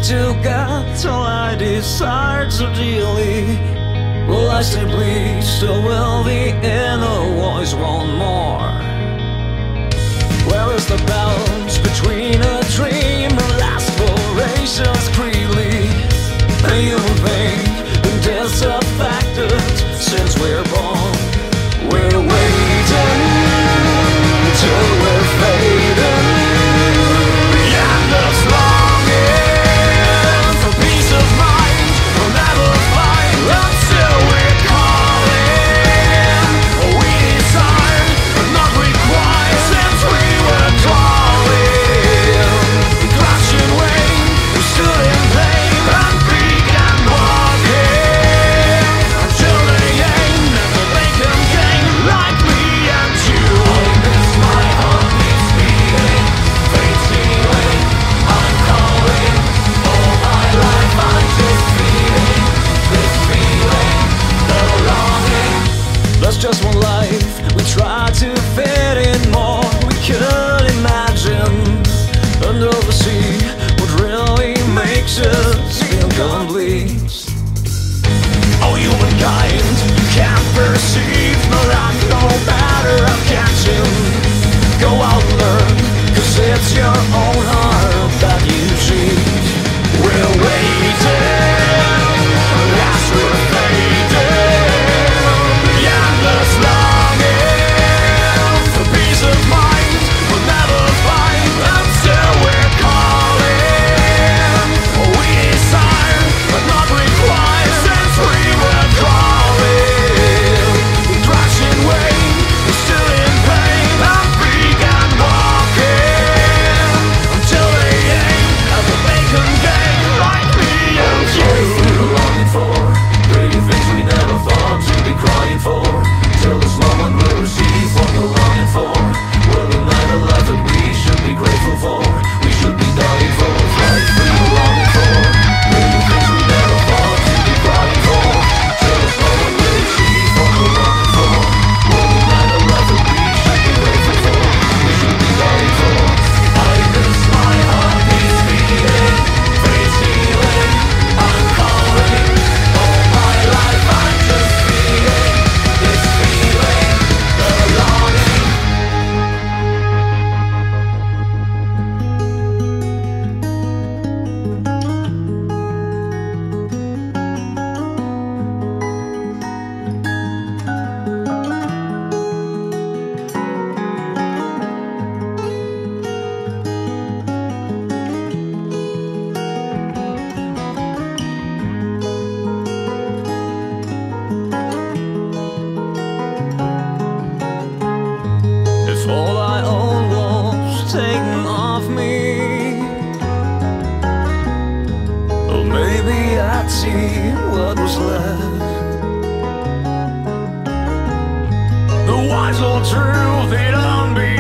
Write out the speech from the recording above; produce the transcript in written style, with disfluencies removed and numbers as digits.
to get all I desire so dearly. Will I say please, or will the inner voice want more? Where is the balance between a dream and aspirations freely? A human being disaffected since we're born. We're waiting till we're fading. The endless longing for peace of mind we'll never find until we're calling. We desire but not require since we were crawling. Crashing weight, we stood in pain and began walking until the end of the vacant game, like me and you. I miss my heartbeats beating, fate's healing. I'm calling all my life. I'm just feeling this feeling, the longing. There's just one life. We tried to fit in more. We could imagine under the sea what really makes us feel complete. Oh, humankind, you can't perceive the lack, no matter how catching. Go out and learn, 'cause it's your own heart that you cheat. We're waiting as we're fading. The endless longing for peace of mind we'll never find until we're calling. We desire but not require since we were crawling. Crashing weight, we're still in pain and began walking until the end of the vacant game, like me and you. We're longing for greater things we never thought to be crying for. Till this moment we'll receive what we're longing for. We're the night of life that we should be grateful for. We should be dying for. Right, we're longing for greater things we never thought to be crying for. Till this moment we'll receive what we're longing for. We're the night of life that we should be grateful for. We should be dying for. I miss my heartbeats beating, fate's healing. I'm calling all my life. I'm just feeling this feeling, the longing. If all I own was taken off me, or maybe I'd see what was left. The wise old truth, it unbe